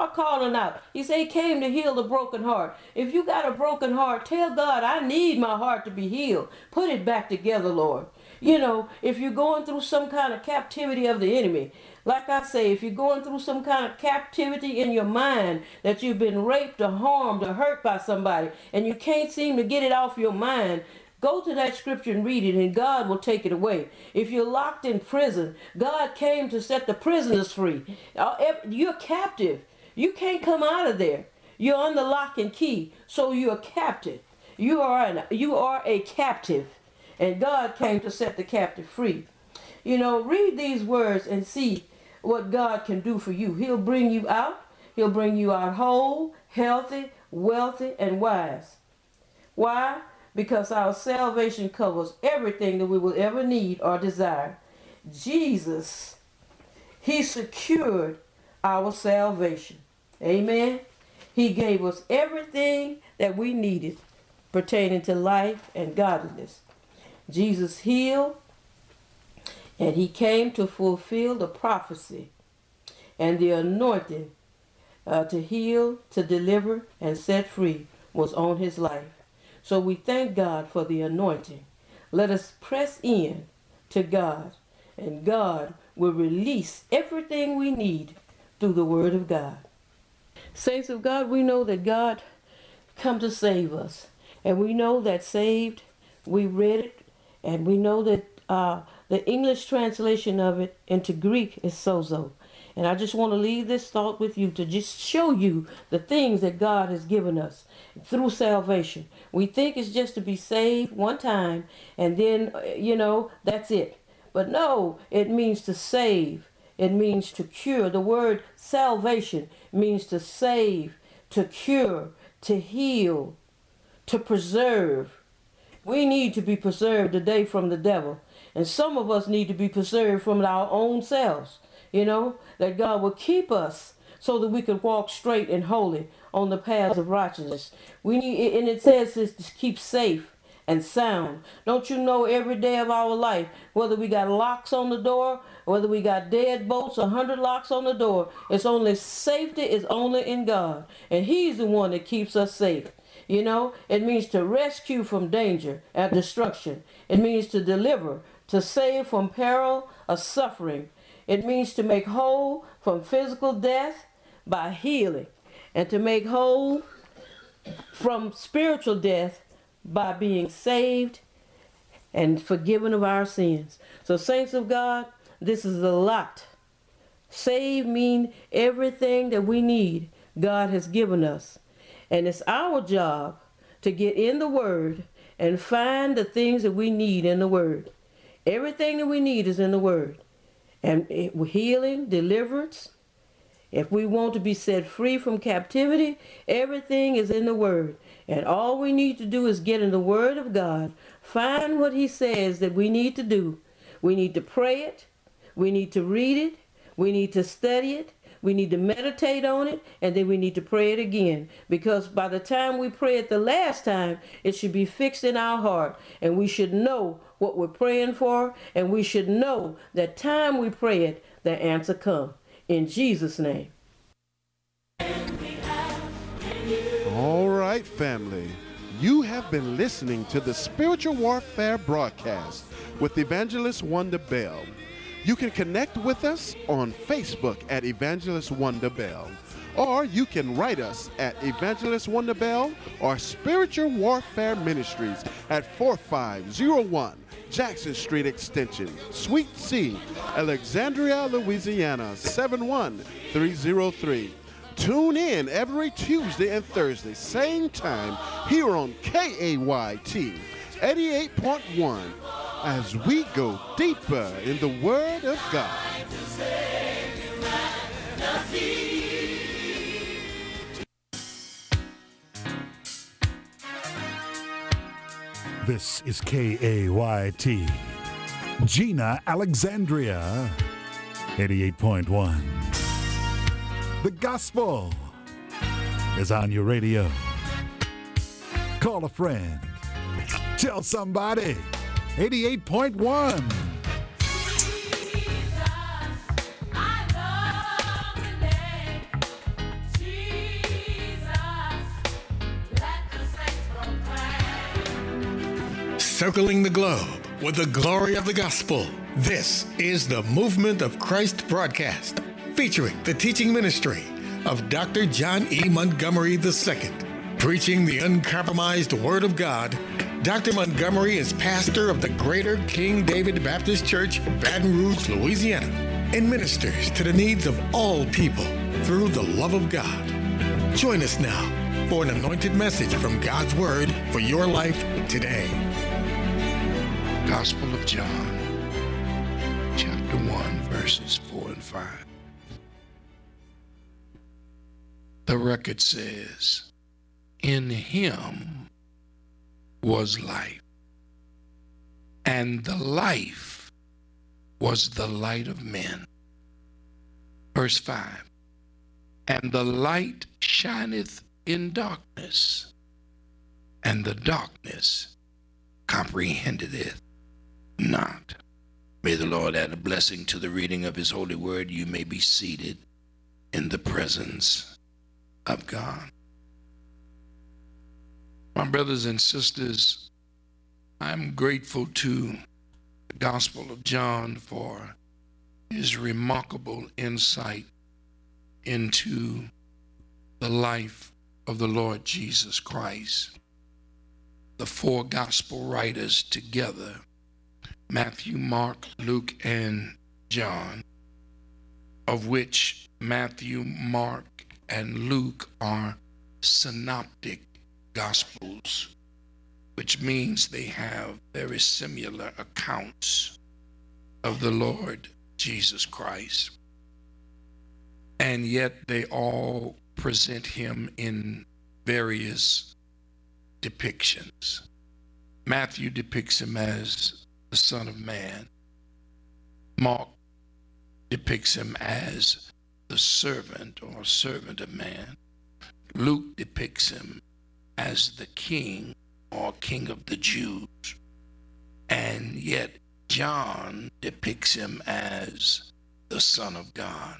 Start calling out. He said he came to heal the broken heart. If you got a broken heart, tell God, I need my heart to be healed. Put it back together, Lord. You know, if you're going through some kind of captivity of the enemy, like I say, if you're going through some kind of captivity in your mind that you've been raped or harmed or hurt by somebody and you can't seem to get it off your mind, go to that scripture and read it, and God will take it away. If you're locked in prison, God came to set the prisoners free. You're captive. You can't come out of there. You're under lock and key, so you're captive. You are a captive, and God came to set the captive free. You know, read these words and see what God can do for you. He'll bring you out. He'll bring you out whole, healthy, wealthy, and wise. Why? Because our salvation covers everything that we will ever need or desire. Jesus, he secured our salvation. Amen. He gave us everything that we needed pertaining to life and godliness. Jesus healed, and he came to fulfill the prophecy and the anointing to heal, to deliver, and set free was on his life. So we thank God for the anointing. Let us press in to God, and God will release everything we need through the word of God. Saints of God, we know that God come to save us. And we know that saved, we read it, and we know that the English translation of it into Greek is sozo. And I just want to leave this thought with you to just show you the things that God has given us through salvation. We think it's just to be saved one time and then, that's it. But no, it means to save. It means to cure. The word salvation means to save, to cure, to heal, to preserve. We need to be preserved today from the devil. And some of us need to be preserved from our own selves. That God will keep us so that we can walk straight and holy on the paths of righteousness. We need, and it says this, to keep safe and sound. Don't you know every day of our life, whether we got locks on the door, whether we got deadbolts, 100 locks on the door, it's only safety is only in God. And he's the one that keeps us safe. It means to rescue from danger and destruction. It means to deliver, to save from peril or suffering. It means to make whole from physical death by healing, and to make whole from spiritual death by being saved and forgiven of our sins. So, saints of God, this is a lot. Save means everything that we need, God has given us. And it's our job to get in the Word and find the things that we need in the Word. Everything that we need is in the Word. And healing, deliverance, if we want to be set free from captivity, everything is in the Word. And all we need to do is get in the Word of God, find what He says that we need to do. We need to pray it, we need to read it, we need to study it, we need to meditate on it, and then we need to pray it again. Because by the time we pray it the last time, it should be fixed in our heart. And we should know what we're praying for, and we should know that time we pray it, the answer come. In Jesus' name. All right, family. You have been listening to the Spiritual Warfare broadcast with Evangelist Wanda Bell. You can connect with us on Facebook at Evangelist Wanda Bell, or you can write us at Evangelist Wanda Bell or Spiritual Warfare Ministries at 4501 Jackson Street Extension, Suite C, Alexandria, Louisiana 71303. Tune in every Tuesday and Thursday, same time, here on KAYT 88.1, as we go deeper in the Word of God. This is KAYT, Gina, Alexandria, 88.1. The gospel is on your radio. Call a friend. Tell somebody. 88.1. circling the globe with the glory of the gospel. This is the Movement of Christ broadcast, featuring the teaching ministry of Dr. John E. Montgomery II. Preaching the uncompromised Word of God, Dr. Montgomery is pastor of the Greater King David Baptist Church, Baton Rouge, Louisiana, and ministers to the needs of all people through the love of God. Join us now for an anointed message from God's Word for your life today. Gospel of John, chapter 1, verses 4 and 5. The record says, "In him was life, and the life was the light of men." Verse 5, "And the light shineth in darkness, and the darkness comprehended it not." May the Lord add a blessing to the reading of his holy word. You may be seated in the presence of God. My brothers and sisters, I'm grateful to the Gospel of John for his remarkable insight into the life of the Lord Jesus Christ. The four gospel writers together, Matthew, Mark, Luke, and John, of which Matthew, Mark, and Luke are synoptic gospels, which means they have very similar accounts of the Lord Jesus Christ. And yet they all present him in various depictions. Matthew depicts him as the Son of Man. Mark depicts him as the servant or servant of man. Luke depicts him as the king or king of the Jews. And yet John depicts him as the Son of God.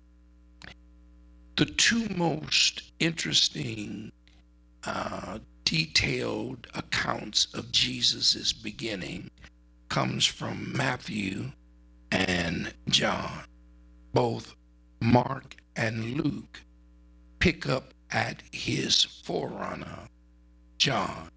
The two most interesting, detailed accounts of Jesus' beginning comes from Matthew and John. Both Mark and Luke pick up at his forerunner, John,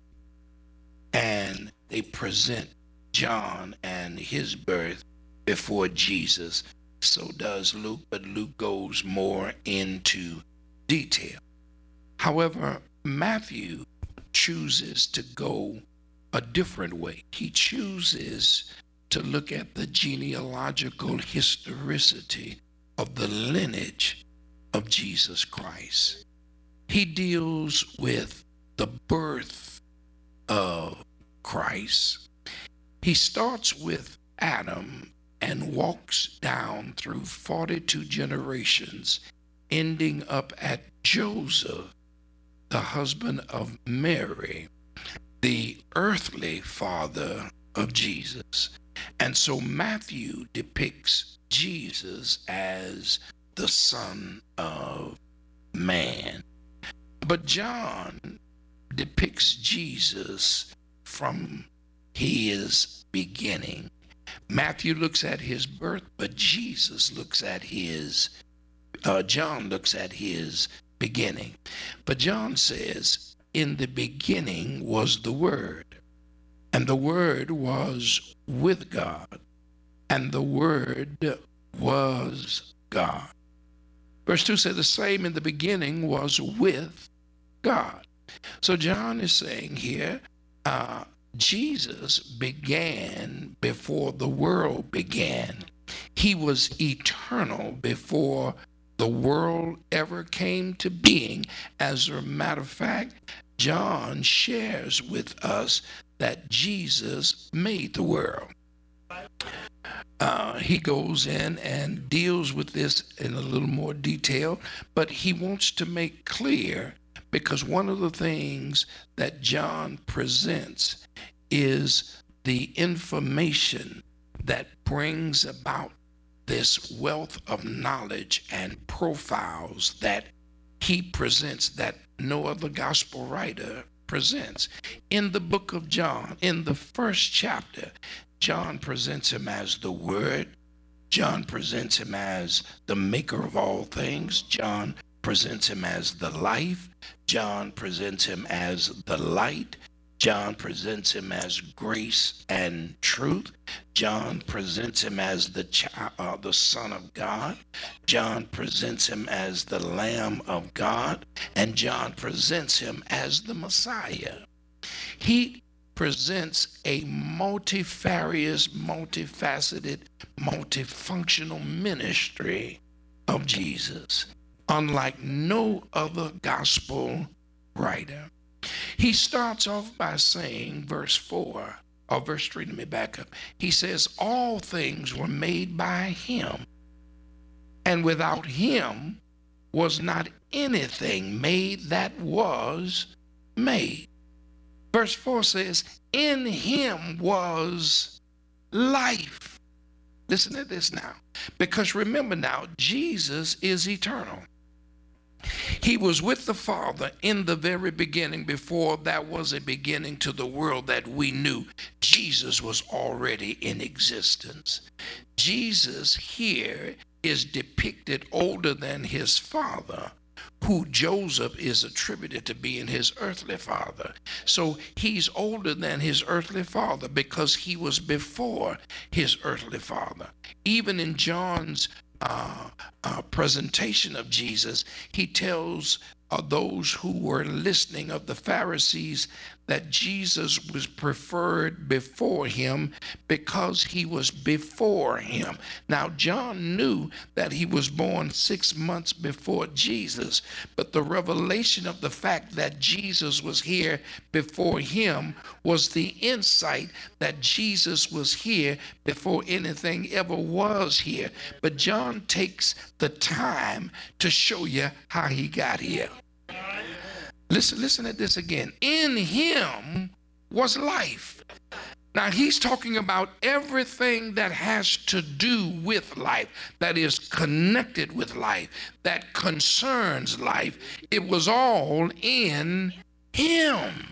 and they present John and his birth before Jesus. So does Luke, but Luke goes more into detail. However, Matthew chooses to go a different way. He chooses to look at the genealogical historicity of the lineage of Jesus Christ. He deals with the birth of Christ. He starts with Adam and walks down through 42 generations, ending up at Joseph, the husband of Mary, the earthly father of Jesus. And so Matthew depicts Jesus as the Son of Man. But John depicts Jesus from his beginning. Matthew looks at his birth, but Jesus looks at John looks at his beginning. But John says, "In the beginning was the Word, and the Word was with God, and the Word was God." Verse 2 says, "The same in the beginning was with God." So John is saying here, Jesus began before the world began. He was eternal before the world ever came to being. As a matter of fact, John shares with us that Jesus made the world. He goes in and deals with this in a little more detail, but he wants to make clear, because one of the things that John presents is the information that brings about this wealth of knowledge and profiles that he presents that no other gospel writer presents. In the book of John, in the first chapter, John presents him as the Word. John presents him as the maker of all things. John presents him as the life. John presents him as the light. John presents him as grace and truth. John presents him as the Son of God. John presents him as the Lamb of God. And John presents him as the Messiah. He presents a multifarious, multifaceted, multifunctional ministry of Jesus, unlike no other gospel writer. He starts off by saying, verse 4, or verse 3, let me back up. He says, all things were made by him, and without him was not anything made that was made. Verse 4 says, in him was life. Listen to this now, because remember now, Jesus is eternal. He was with the Father in the very beginning. Before there was a beginning to the world that we knew, Jesus was already in existence. Jesus here is depicted older than his father, who Joseph is attributed to being his earthly father. So he's older than his earthly father because he was before his earthly father. Even in John's presentation of Jesus, he tells those who were listening of the Pharisees that Jesus was preferred before him because he was before him. Now, John knew that he was born 6 months before Jesus, but the revelation of the fact that Jesus was here before him was the insight that Jesus was here before anything ever was here. But John takes the time to show you how he got here. Listen at this again. In him was life. Now he's talking about everything that has to do with life, that is connected with life, that concerns life. It was all in him.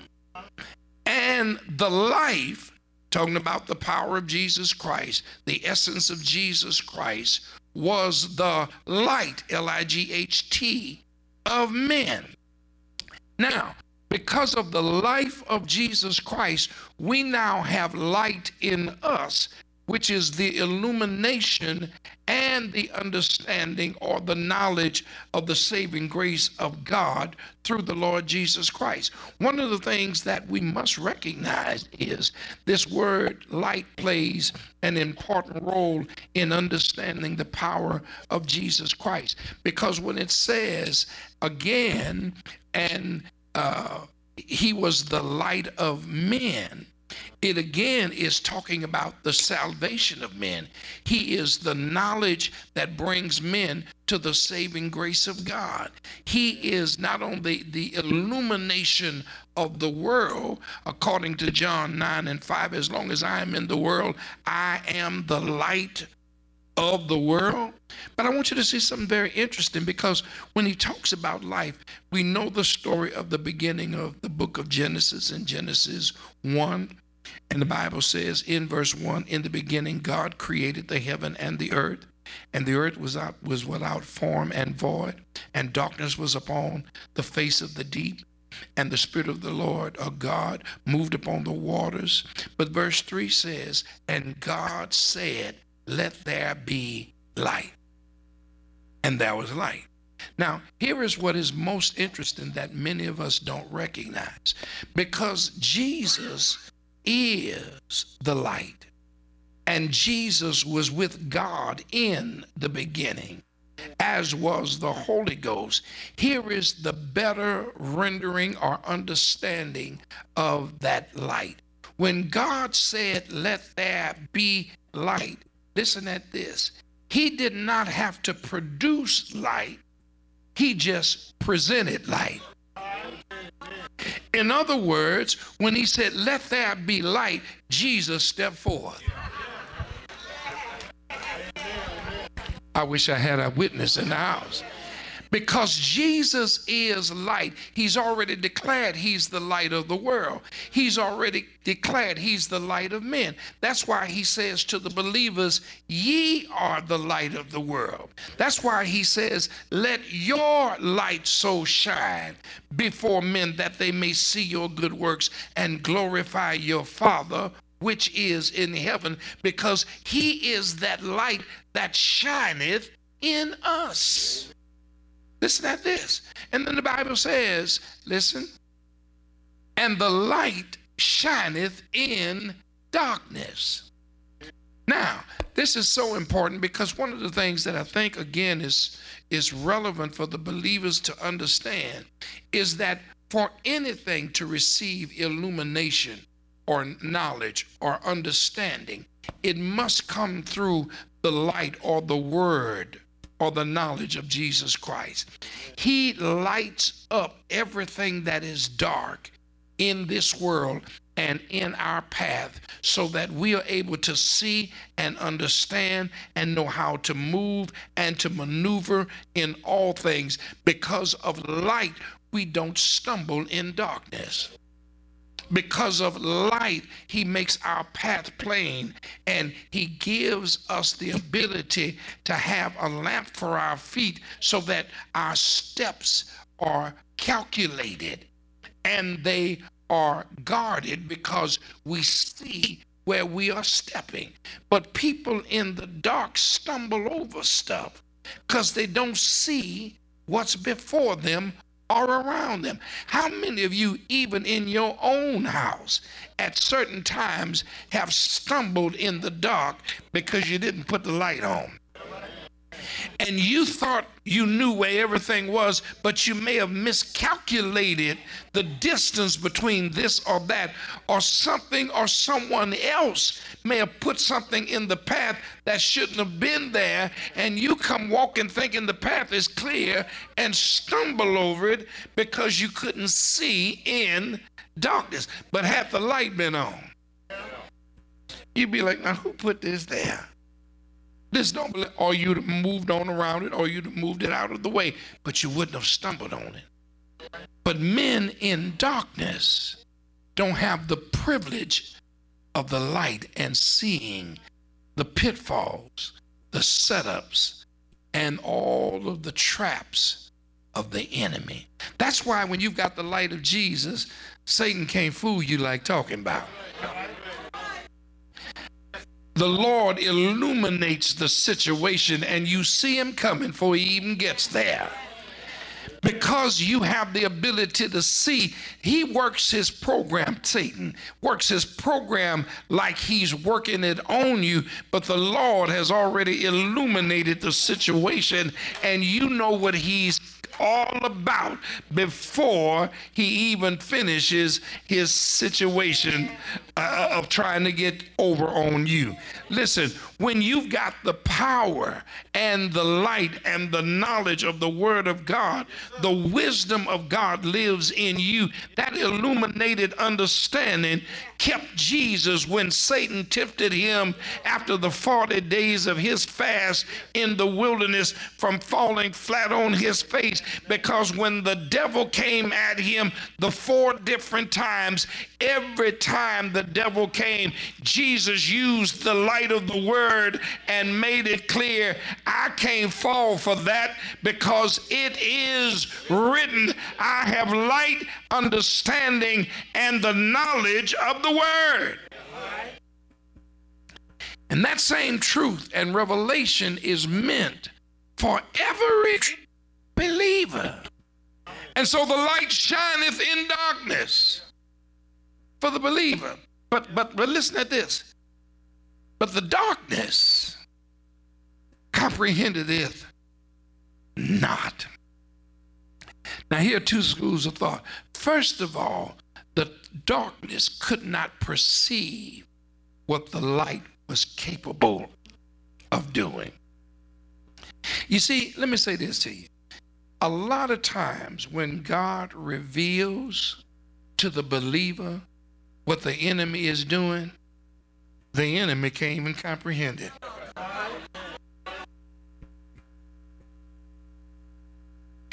And the life, talking about the power of Jesus Christ, the essence of Jesus Christ, was the light, L-I-G-H-T, of men. Now, because of the life of Jesus Christ, we now have light in us, which is the illumination and the understanding or the knowledge of the saving grace of God through the Lord Jesus Christ. One of the things that we must recognize is this word light plays an important role in understanding the power of Jesus Christ. Because when it says again, and he was the light of men, it again is talking about the salvation of men. He is the knowledge that brings men to the saving grace of God. He is not only the illumination of the world, according to John 9:5, as long as I am in the world, I am the light of the world. But I want you to see something very interesting, because when he talks about life, we know the story of the beginning of the book of Genesis in Genesis 1. And the Bible says in verse 1, in the beginning God created the heaven and the earth was without form and void, and darkness was upon the face of the deep, and the Spirit of the Lord, or God, moved upon the waters. But verse 3 says, and God said, let there be light. And there was light. Now, here is what is most interesting that many of us don't recognize. Because Jesus is the light, and Jesus was with God in the beginning, as was the Holy Ghost. Here is the better rendering or understanding of that light. When God said, let there be light, listen at this. He did not have to produce light. He just presented light. In other words, when he said, let there be light, Jesus stepped forth. I wish I had a witness in the house. Because Jesus is light. He's already declared he's the light of the world. He's already declared he's the light of men. That's why he says to the believers, ye are the light of the world. That's why he says, let your light so shine before men that they may see your good works and glorify your Father which is in heaven, because he is that light that shineth in us. Listen at this. And then the Bible says, listen, and the light shineth in darkness. Now, this is so important, because one of the things that I think, again, is relevant for the believers to understand is that for anything to receive illumination or knowledge or understanding, it must come through the light or the word or the knowledge of Jesus Christ. He lights up everything that is dark in this world and in our path, so that we are able to see and understand and know how to move and to maneuver in all things. Because of light, we don't stumble in darkness. Because of light, he makes our path plain, and he gives us the ability to have a lamp for our feet, so that our steps are calculated and they are guarded, because we see where we are stepping. But people in the dark stumble over stuff because they don't see what's before them or around them. How many of you, even in your own house, at certain times have stumbled in the dark because you didn't put the light on? And you thought you knew where everything was, but you may have miscalculated the distance between this or that, or something or someone else may have put something in the path that shouldn't have been there, and you come walking thinking the path is clear and stumble over it because you couldn't see in darkness. But had the light been on, you'd be like, now who put this there? This don't believe, or you'd have moved on around it, or you'd have moved it out of the way, but you wouldn't have stumbled on it. But men in darkness don't have the privilege of the light and seeing the pitfalls, the setups, and all of the traps of the enemy. That's why when you've got the light of Jesus, Satan can't fool you like talking about. The Lord illuminates the situation, and you see him coming before he even gets there. Because you have the ability to see, he works his program, Satan works his program like he's working it on you, but the Lord has already illuminated the situation, and you know what he's all about before he even finishes his situation of trying to get over on you. Listen, when you've got the power and the light and the knowledge of the word of God, the wisdom of God lives in you. That illuminated understanding kept Jesus when Satan tempted him after the 40 days of his fast in the wilderness from falling flat on his face. Because when the devil came at him the 4 different times, every time the devil came, Jesus used the light of the word and made it clear, I can't fall for that, because it is written, I have light, understanding, and the knowledge of the word. And that same truth and revelation is meant for every believer. And so the light shineth in darkness for the believer. But listen at this. But the darkness comprehended it not. Now here are 2 schools of thought. First of all, the darkness could not perceive what the light was capable of doing. You see, let me say this to you. A lot of times when God reveals to the believer what the enemy is doing, the enemy can't even comprehend it.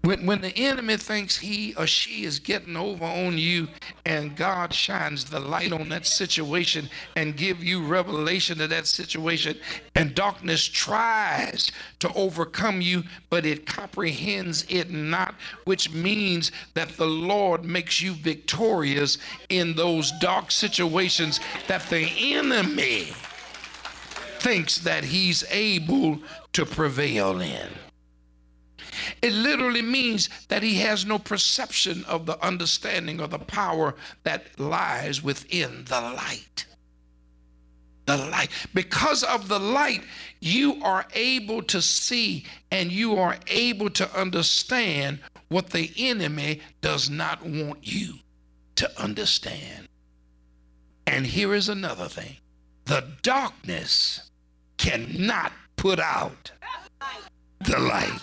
When the enemy thinks he or she is getting over on you, and God shines the light on that situation and give you revelation of that situation, and darkness tries to overcome you, but it comprehends it not, which means that the Lord makes you victorious in those dark situations that the enemy thinks that he's able to prevail in. It literally means that he has no perception of the understanding or the power that lies within the light. The light. Because of the light, you are able to see and you are able to understand what the enemy does not want you to understand. And here is another thing. The darkness cannot put out the light.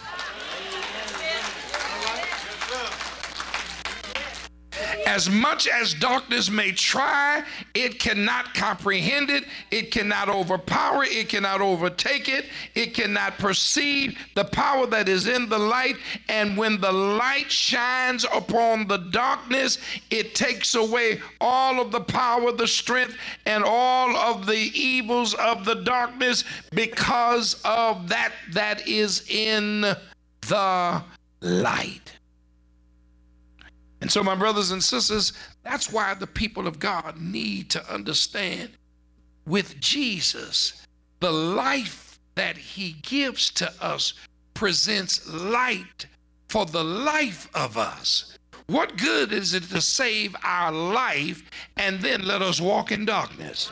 As much as darkness may try, it cannot comprehend it. It cannot overpower it. It cannot overtake it. It cannot perceive the power that is in the light. And when the light shines upon the darkness, it takes away all of the power, the strength, and all of the evils of the darkness, because of that is in the light. And so, my brothers and sisters, that's why the people of God need to understand, with Jesus, the life that he gives to us presents light for the life of us. What good is it to save our life and then let us walk in darkness?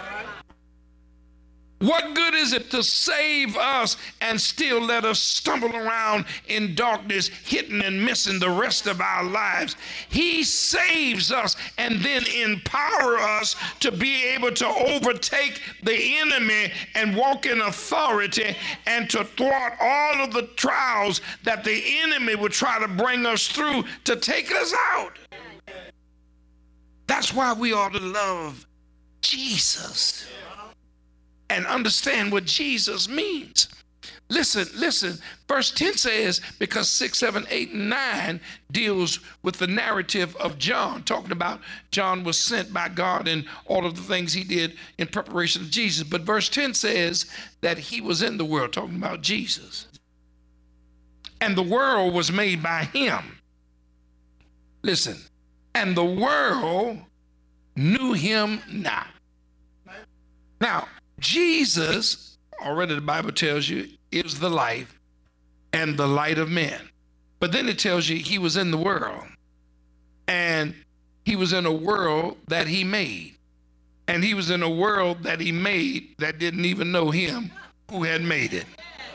What good is it to save us and still let us stumble around in darkness, hitting and missing the rest of our lives? He saves us and then empower us to be able to overtake the enemy and walk in authority and to thwart all of the trials that the enemy would try to bring us through to take us out. That's why we ought to love Jesus and understand what Jesus means. Listen, verse 10 says, because 6, 7, 8, and 9 deals with the narrative of John, talking about John was sent by God and all of the things he did in preparation of Jesus. But verse 10 says that he was in the world, talking about Jesus. And the world was made by him. Listen, and the world knew him not. Now, Jesus, already the Bible tells you, is the life and the light of men. But then it tells you he was in the world, and he was in a world that he made. And he was in a world that he made that didn't even know him who had made it.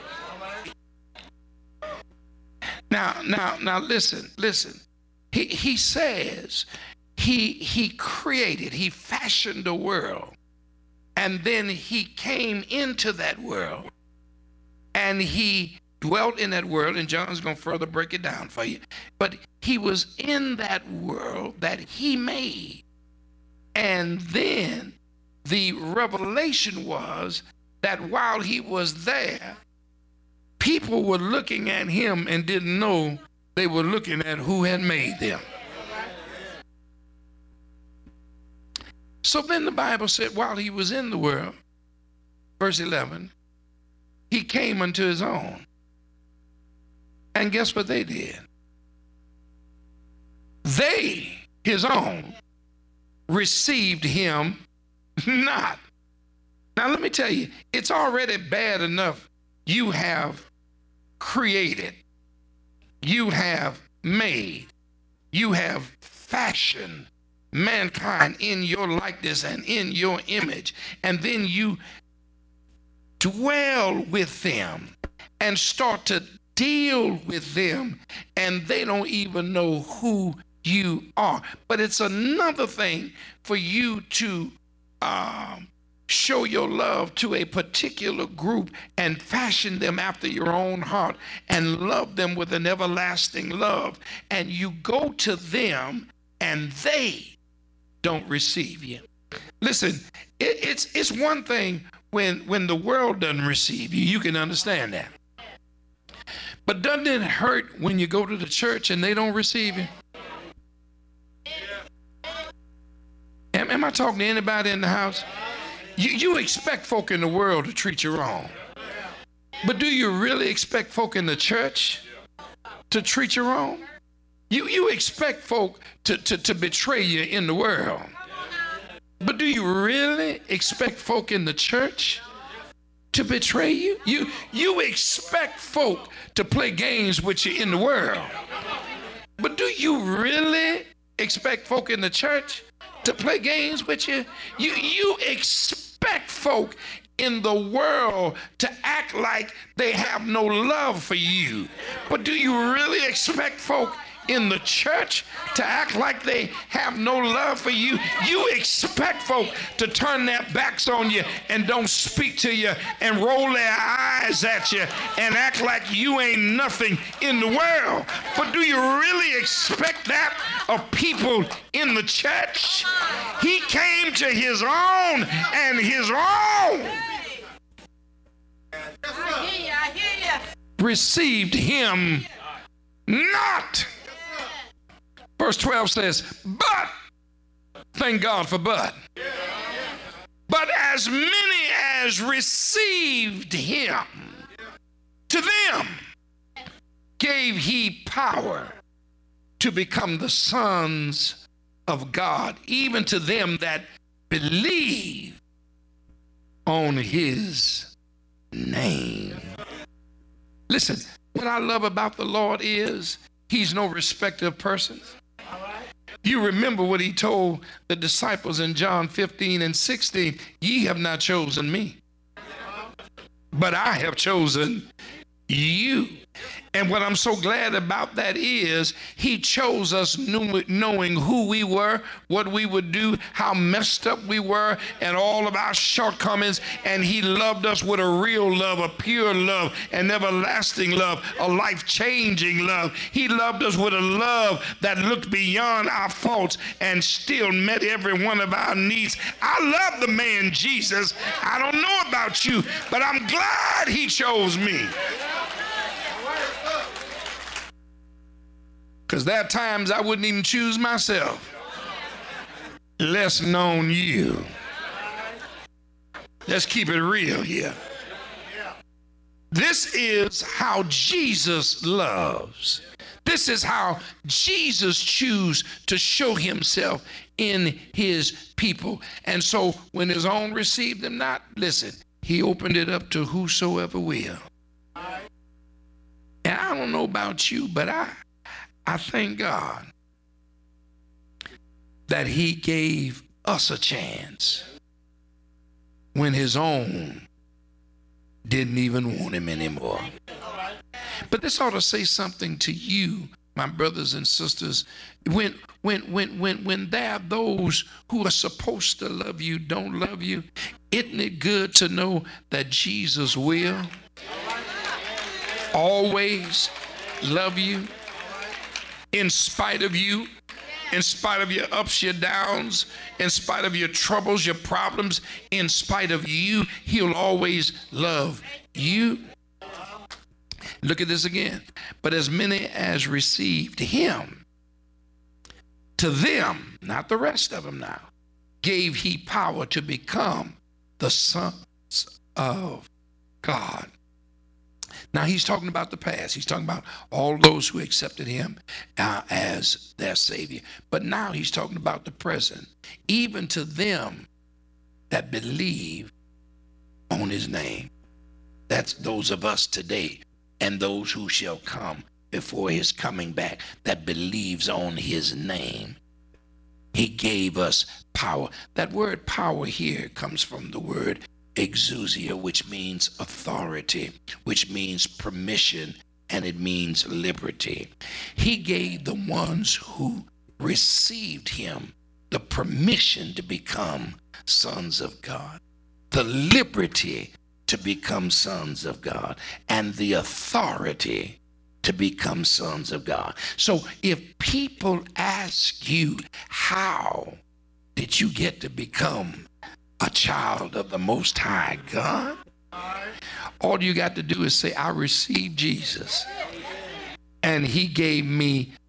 Now listen. He says he created, he fashioned a world. And then he came into that world and he dwelt in that world, and John's going to further break it down for you. But he was in that world that he made. And then the revelation was that while he was there, people were looking at him and didn't know they were looking at who had made them. So then the Bible said, while he was in the world, verse 11, he came unto his own. And guess what they did? They, his own, received him not. Now let me tell you, it's already bad enough you have created, you have made, you have fashioned mankind in your likeness and in your image, and then you dwell with them and start to deal with them, and they don't even know who you are. But it's another thing for you to show your love to a particular group and fashion them after your own heart and love them with an everlasting love, and you go to them and they don't receive you. Listen, it's one thing when the world doesn't receive you. You can understand that. But doesn't it hurt when you go to the church and they don't receive you? Am I talking to anybody in the house? You expect folk in the world to treat you wrong. But do you really expect folk in the church to treat you wrong? You expect folk to betray you in the world. But do you really expect folk in the church to betray you? You expect folk to play games with you in the world. But do you really expect folk in the church to play games with you? You expect folk in the world to act like they have no love for you. But do you really expect folk in the church to act like they have no love for you? You expect folk to turn their backs on you and don't speak to you and roll their eyes at you and act like you ain't nothing in the world. But do you really expect that of people in the church? He came to his own, and his own received him not. Verse 12 says, but, thank God for but as many as received him, to them gave he power to become the sons of God, even to them that believe on his name. Listen, what I love about the Lord is he's no respecter of persons. You remember what he told the disciples in John 15 and 16, ye have not chosen me, but I have chosen you. And what I'm so glad about that is he chose us knowing who we were, what we would do, how messed up we were, and all of our shortcomings. And he loved us with a real love, a pure love, an everlasting love, a life-changing love. He loved us with a love that looked beyond our faults and still met every one of our needs. I love the man Jesus. I don't know about you, but I'm glad he chose me. Because there are times I wouldn't even choose myself, less known you. Let's keep it real here. This is how Jesus loves. This is how Jesus chooses to show himself in his people. And so when his own received him not, listen, he opened it up to whosoever will. And I don't know about you, but I thank God that he gave us a chance when his own didn't even want him anymore. But this ought to say something to you, my brothers and sisters. When there are those who are supposed to love you don't love you, isn't it good to know that Jesus will always love you? In spite of you, in spite of your ups, your downs, in spite of your troubles, your problems, in spite of you, he'll always love you. Look at this again. But as many as received him, to them, not the rest of them now, gave he power to become the sons of God. Now he's talking about the past. He's talking about all those who accepted him as their Savior. But now he's talking about the present. Even to them that believe on his name. That's those of us today and those who shall come before his coming back that believes on his name. He gave us power. That word power here comes from the word exousia, which means authority, which means permission, and it means liberty. He gave the ones who received him the permission to become sons of God, the liberty to become sons of God, and the authority to become sons of God. So if people ask you, how did you get to become a child of the Most High God? All you got to do is say, I received Jesus. And he gave me